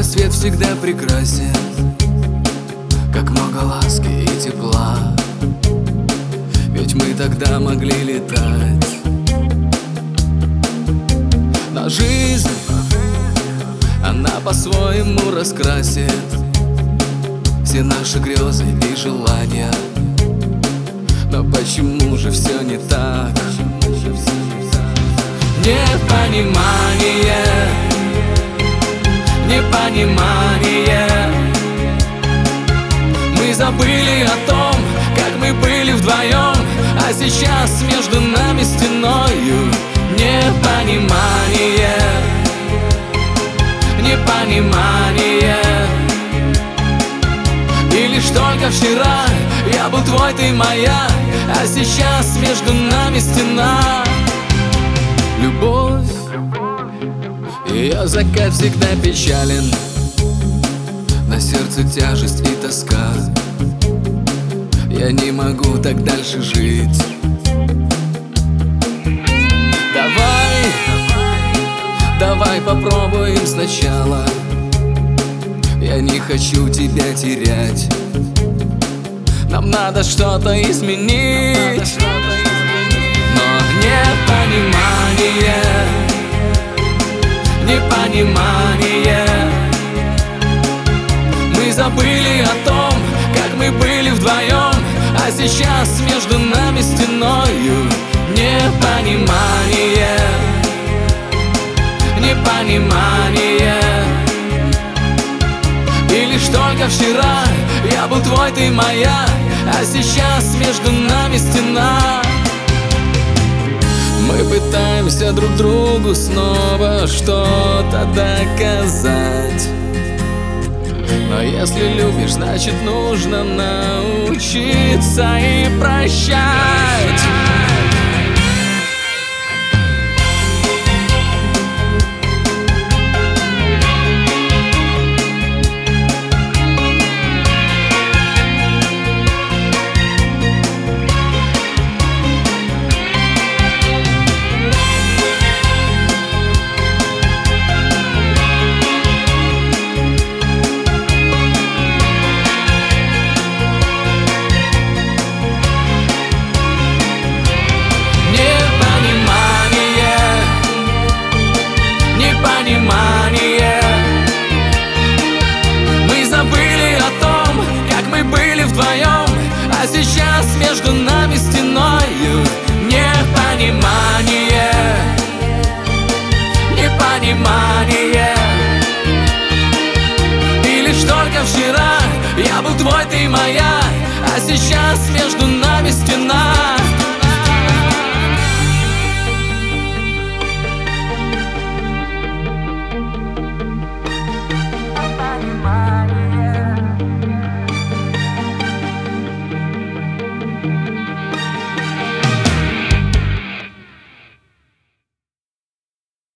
рассвет всегда прекрасен, как много ласки и тепла. Ведь мы тогда могли летать. Но жизнь, она по-своему раскрасит все наши грезы и желания. Но почему же все не так? Непонимание, непонимание. Мы забыли о том, как мы были вдвоем, а сейчас между нами стеною непонимание, непонимание. И лишь только вчера я был твой, ты моя, а сейчас между нами стена. Любовь, ее закат всегда печален, на сердце тяжесть и тоска. Я не могу так дальше жить. Давай попробуем сначала. Я не хочу тебя терять. Нам надо что-то изменить. Но непонимание, непонимание. Мы забыли о том, как мы были вдвоем, а сейчас между нами стеною непонимание, непонимание. И лишь только вчера я был твой, ты моя, а сейчас между нами стена. Мы пытаемся друг другу снова что-то доказать. Но если любишь, значит нужно научиться и прощать. Мы забыли о том, как мы были вдвоем, а сейчас между нами стеною непонимание, непонимание. И лишь только вчера я был твой, ты моя, а сейчас между